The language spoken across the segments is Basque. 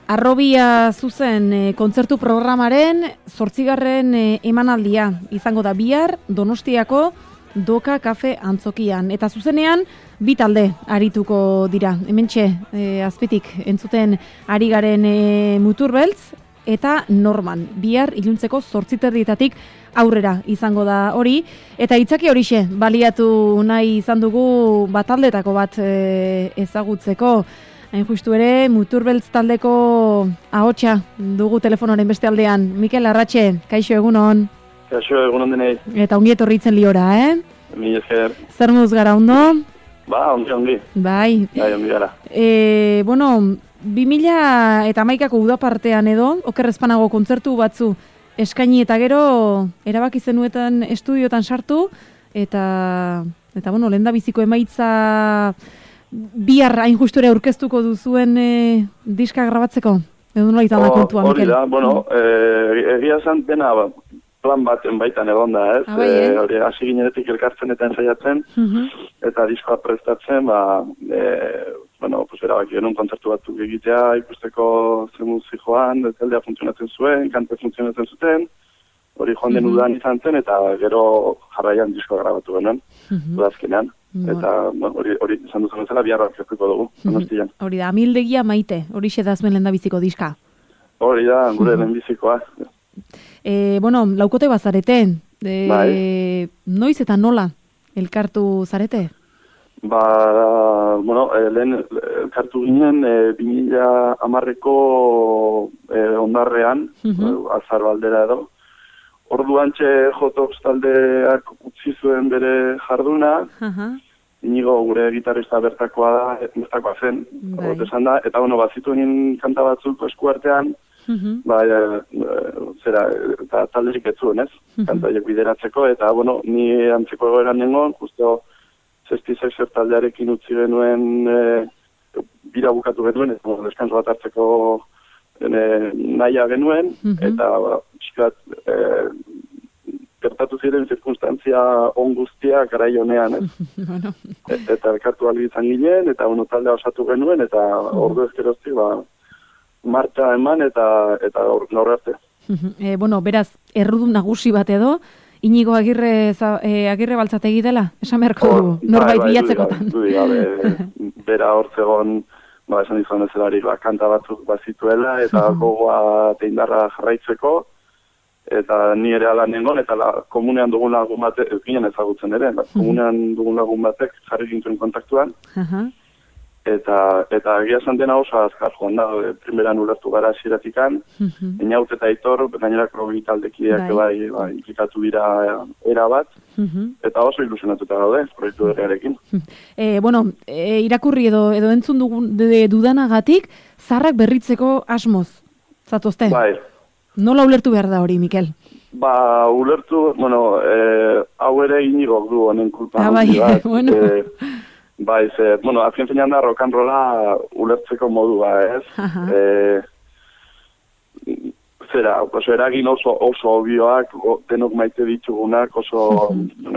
Arrobia zuzen kontzertu programaren 8. emanaldia izango da bihar Donostiako Doka Kafe Antzokian. Eta zuzenean bi talde arituko dira. Hementxe azpitik entzuten ari garen Mutur Beltz eta Norman. Bihar iluntzeko 8:30 aurrera izango da hori. Eta itzaki horixe baliatu nahi izan dugu taldetako bat ezagutzeko. Hain justu ere, Mutur Beltz taldeko ahotsa dugu telefonoren beste aldean. Mikel Arratxe, kaixo egunon. Kaixo egunon denei. Eta ongi etorritzen liora, Mi esker. Zer moduz gara, ondo? Ongi. Bai. Ongi gara. 2011ko udapartean edo, okerrezpanago kontzertu batzu eskaini eta gero erabaki zenuetan estudiotan sartu, eta lehendabiziko emaitza bihar hain justu ere aurkeztuko duzuen diska grabatzeko? Edo nola izan da kontua, Mikel? Hori da, egia esan dena plan baten baitan egon da, ez? Hori hasi ginenetik elkartzen eta ensaiatzen, eta diskoa prestatzen, erabaki genuen kontzertu batzuk egitea, ikusteko ze muzik joan, taldea funtzionatzen zuen, kante funtzionatzen zuten, hori joan den udan izan zen, eta gero jarraian diskoa grabatu genuen, udazkenean. Eta hori izan duzen bezala bihar aurkeztuko dugu, Donostian. Hori da, amildegia maite, hori xedazmen lehendabiziko diska. Hori da, gure lehendabizikoa. Laukote bazarete, noiz eta nola elkartu zarete? Lehen elkartu ginen 2010ko ondarrean, azar baldera edo. Orduantxe Jotox taldeak utzi zuen bere jarduna, Inigo gure gitarrista bertakoa zen, esan da, eta bazituen kanta batzuk eskuartean, eta talderik ez zuen, ez? Kantaiek bideratzeko, eta ni antzeko egoeran nengon, justo Zestisexer taldearekin utzi genuen, bira bukatu genuen, eta deskanso bat hartzeko nahia genuen, eta txikat gertatu ziren zirkunstantzia on guztiak garai honean, eta elkartu izan ginen, eta taldea osatu genuen, eta ordu ezkeroztik martxa eman, eta gaur arte. Beraz, errudun nagusi bat edo, Inigo Agirre Baltzategi dela, esan beharko du, norbait bilatzekotan. Bera hor zegon, esan izan ezelarik kanta batzuk bazituela, eta gogoa teindarra jarraitzeko, eta ni ere ala nengon, eta komunean dugun lagun batek, ginen ezagutzen ere, komunean dugun lagun batek jarri gintuen kontaktuan, eta egia esan dena oso azkar joan da, primeran ulertu gara ziratikan, Einaut eta Aitor, gainerako taldekideak implikatu dira erabat, eta oso ilusionatuta gaude, proiektu berriarekin. Irakurri edo entzun dudanagatik, zaharrak berritzeko asmoz, zatozte? Bai. Nola ulertu behar da hori, Mikel? Ulertu, hau ere Inigok du honen kulpa. Azken finean da rock and rolla ulertzeko modua, ez? Eragin oso obioak, denok maite ditugunak, oso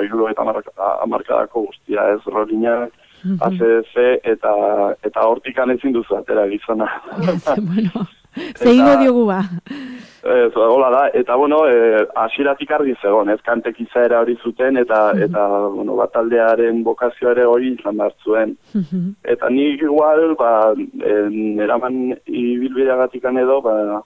70 guztia, ez? Rollinak, ACDC, eta hortikan ezin duzu atera gizona. Zehigo diogu ba. Hola da, eta hasieratik argi zegoen, ez kantek izaera hori zuten, eta taldearen bokazioa ere hori izan behar zuen. Eta nik igual, eraman ibilbideagatikan edo,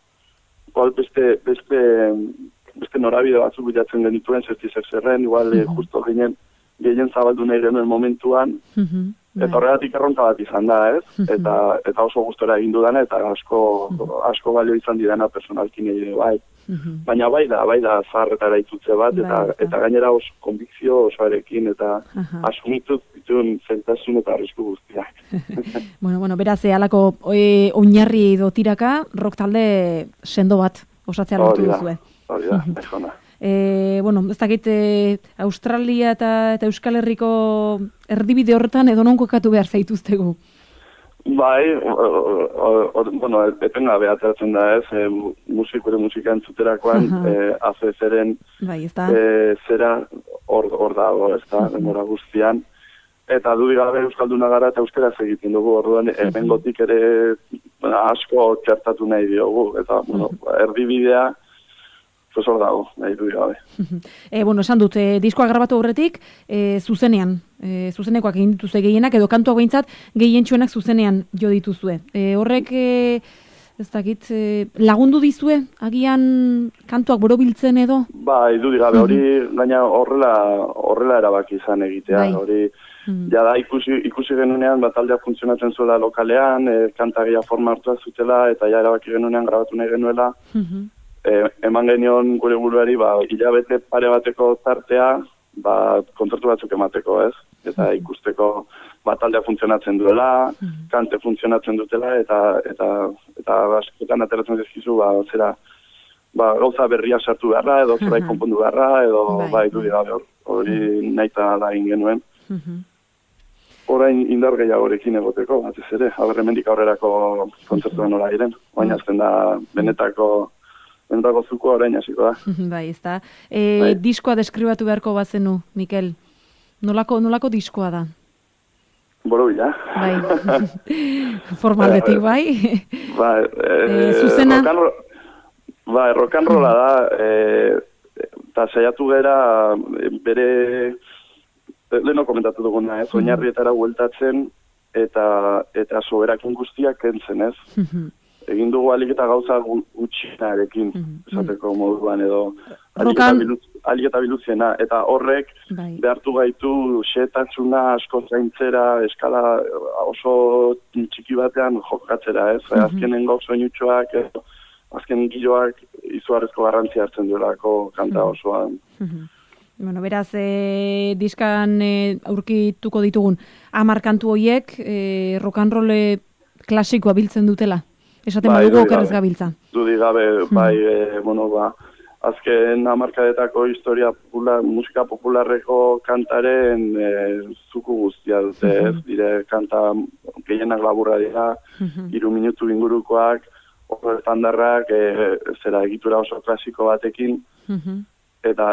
beste norabide batzuk bilatzen genituen, Zestisexerren, igual justo gehien zabaldu nahi genuen momentuan, eta horregatik erronka bat izan da, ez? Eta oso gustora egin dudana, eta asko balio izan didana personalkin ere, bai. Baina bai da zaharretara itutze bat, eta gainera oso konbikzio osoarekin, eta asumituz dituen zentasun eta arrisku guztiak. Beraz, halako oinarri edo tiraka, rock talde sendo bat osatzea lortu duzue. Hori da, ejona. Ez dakit Australia eta Euskal Herriko erdibide horretan edo non kokatu behar zaituztegu? Bai, etengabe ateratzen da, ez? Musika entzuterakoan, ACDCren zera hor dago, ez da, denbora guztian. Eta dudik gabe euskalduna gara eta euskaraz egiten dugu, orduan hemengotik ere asko txertatu nahi diogu, eta erdibidea hor dago, nahi du gabe. Esan dut, diskoa grabatu aurretik, zuzenean, zuzenekoak egin dituzue gehienak, edo kantuak behintzat gehientsuenak zuzenean jo dituzue. Horrek, ez dakit, lagundu dizue, agian kantuak borobiltzen edo? Bai, du gabe, hori gaina horrela erabaki izan egitea, hori jada ikusi genunean, taldea funtzionatzen zuela lokalean, kantagia forma hartua zutela, eta ja erabaki genunean grabatu nahi genuela, eman genion gure buruari, hilabete pare bateko tartea, kontzertu batzuk emateko, ez? Eta ikusteko taldea funtzionatzen duela, kante funtzionatzen dutela, eta askotan ateratzen zizkizu, zera, gauza berria sartu beharra, edo zerbait konpondu beharra, edo du gabe hori nahi eta da genuen. Orain indar gehiagorekin egoteko, batez ere, hemendik aurrerako kontzertuen nola iren, baina azten da benetako zuko orain hasiko da. Bai, ez da. Diskoa deskribatu beharko bazenu, Mikel. Nolako diskoa da? Borobila. Bai. Formaldetik, bai. Bai. Zuzena? Bai, rock'n'rolla da. Eta saiatu gera bere leheno komentatu duguna, ez? Oinarrietara bueltatzen eta soberakin guztiak kentzen, ez? Egin dugu alik eta gauza gutxinarekin, esateko moduan edo alik eta biluziena, eta horrek behartu gaitu xetatsuna asko zaintzera, eskala oso txiki batean jokatzera, ez? Azkenengo soinutxoak, azken giroak izugarrizko garrantzia hartzen duelako kanta osoan. Beraz, diskan aurkituko ditugun 10 kantu horiek rock'n'roll klasikoa biltzen dutela? Esaten badugu okerrez gabiltza. Dudi gabe, azken hamarkadetako historia musika popularreko kantaren zuku guztia dute, ez? Dire kanta gehienak laburra dira, 3 minutu ingurukoak, oso estandarrak, zera egitura oso klasiko batekin, eta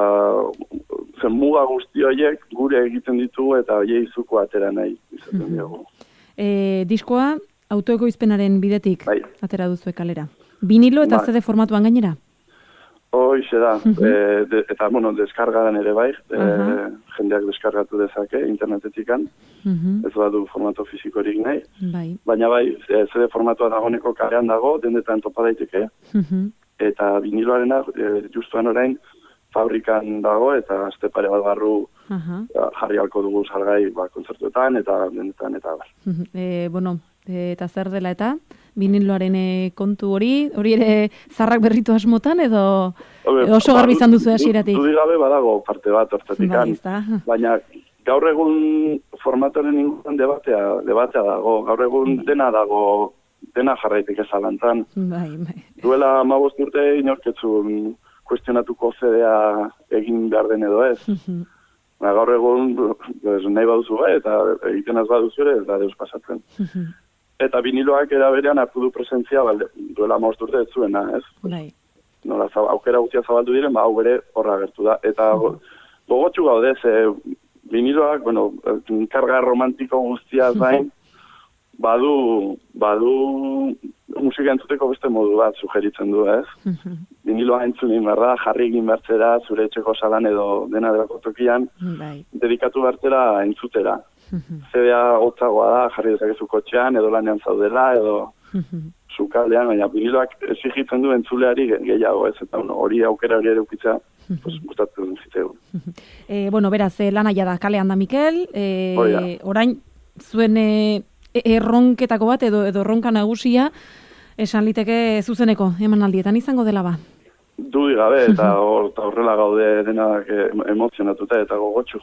zen muga guzti horiek gure egiten ditugu eta horiei zuko atera nahi izaten diogu. Diskoa autoekoizpenaren bidetik atera duzu kalera. Vinilo eta CD formatuan gainera? Hoxe da. Eta, deskargadan ere bai. Jendeak deskargatu dezake internetetikan. Ez badu formato fizikorik nahi. Baina bai, CD formatua dagoeneko kalean dago, dendetan topa daiteke. Eta viniloarena justuan orain fabrikan dago eta azte pare bat barru jarri halko dugu salgai kontzertuetan eta dendetan eta bar. Eta zer dela eta viniloaren kontu hori ere zarrak berritu asmotan edo oso garbi izan duzu hasieratik? Dudi gabe badago parte bat hortatikan, baina gaur egun formatoren inguruan debatea dago, gaur egun dena dago, dena jarraitik ezalantzan. Duela 15 urte inorketzun kuestionatuko CD-a egin behar den edo ez. Gaur egun nahi baduzu eta egiten az baduzu ere, ez da deus pasatzen. Eta viniloak eraberean hartu du presentzia, duela 15 urte ez zuena, ez? Nola, aukera guztia zabaldu diren, hau bere horra gertu da. Eta gogotxu gaude, viniloak, karga romantiko guztia zain, badu musika entzuteko beste modu bat sugeritzen du, ez? Viniloa entzun inberda, jarri egin bertzera, zure etxeko salan edo dena delako tokian, dedikatu bertzera entzutera. CD-a hotzagoa da, jarri dezakezu kotxean, edo lanean zaudela, edo sukaldean, baina viniloak exigitzen du entzuleari gehiago, ez? Eta hori aukera hori ere ukitza, gustatzen zitzaigun. Beraz, lanaia da, kalean da Mikel, orain zuen erronketako bat edo erronka nagusia esan liteke zuzeneko emanaldietan izango dela ba? Dudi gabe eta horrela gaude denak emozionatuta eta gogotxu.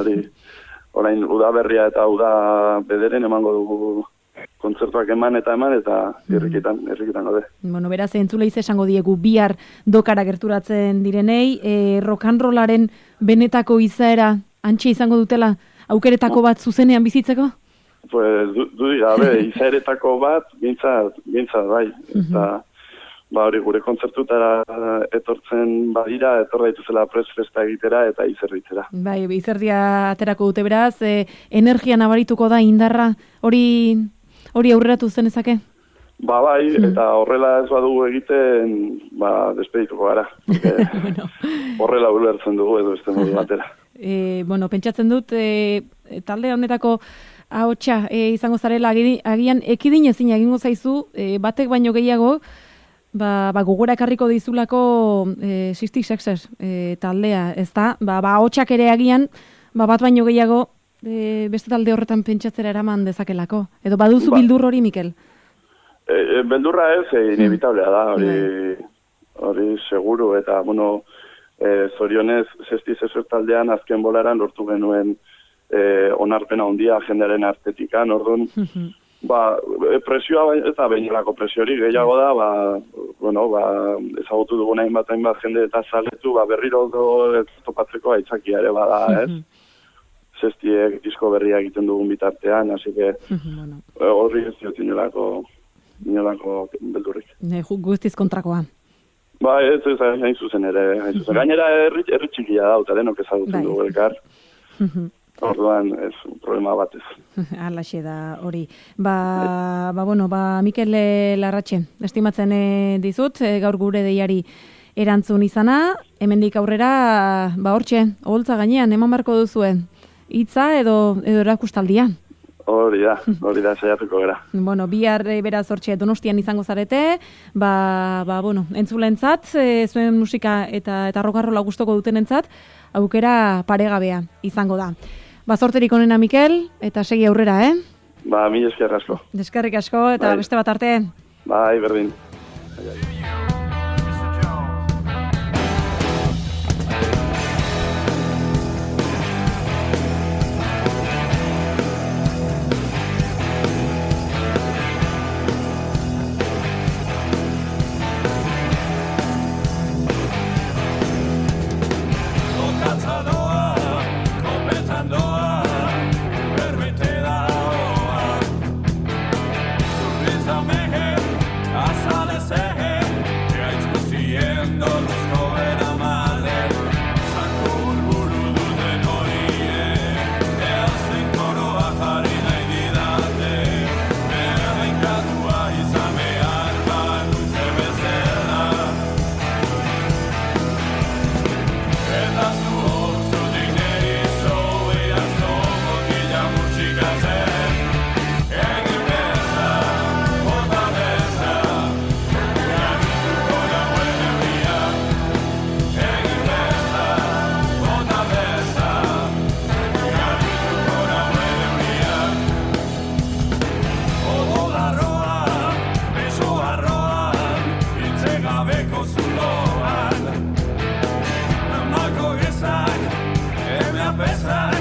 Orain udaberria eta uda bederen emango dugu kontzertuak eman eta irrikitan gaude. Beraz, entzule esango diegu bihar dokara gerturatzen direnei, rock'n'rollaren benetako izaera antxe izango dutela aukeretako bat zuzenean bizitzeko? Pues, dudi gabe, izaeretako bat, gintzat bai. Eta, hori gure kontzertutara etortzen badira, etorra dituzela press festa egitera eta izerditzera. Bai, izerdia aterako dute beraz, energia nabarituko da indarra, hori aurreratu zenezake? Bai, eta horrela ez badugu egiten, despedituko gara. Bueno. Horrela ulertzen dugu edo ez modu batera. Pentsatzen dut, talde honetako ahotsa izango zarela agian ekidin ezin egingo zaizu, batek baino gehiago, gogora ekarriko dizulako 60 Sexes taldea, ez da? Ahotsak ere agian, bat baino gehiago, beste talde horretan pentsatzera eraman dezakelako. Edo baduzu bildur hori, Mikel? Beldurra ez, inevitablea da, hori seguru, eta, zorionez, 60 Sexes taldean azken bolaran lortu genuen onarpena handia jendearen artetikan, orduan, presioa eta behinelako presiori gehiago da, ezagutu dugun hainbat jende eta zaletu, berriro topatzeko aitzakia ere bada, ez? Zestiek disko berria egiten dugun bitartean, hasi que horri ez diot inolako beldurrik. Guztiz kontrakoa. Ez hain zuzen ere. Gainera herri txikia da, eta denok ezagutzen dugu elkar. Orduan, ez, problema batez. Alaxe da hori. Mikel Larratxe, estimatzen dizut, gaur gure deiari erantzun izana, hemendik aurrera, hortxe, oholtza gainean, eman barko duzuen, hitza edo erakustaldia. Hori da, saiatuko gara. Bihar beraz hortxe Donostian izango zarete, entzulentzat, zuen musika eta rock-and-rolla gustoko dutenentzat, aukera paregabea izango da. Zorterik onena, Mikel, eta segi aurrera, Mila esker asko. Eskerrik asko, eta beste bat arte. Berdin.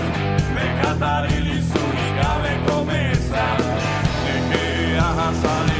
Sale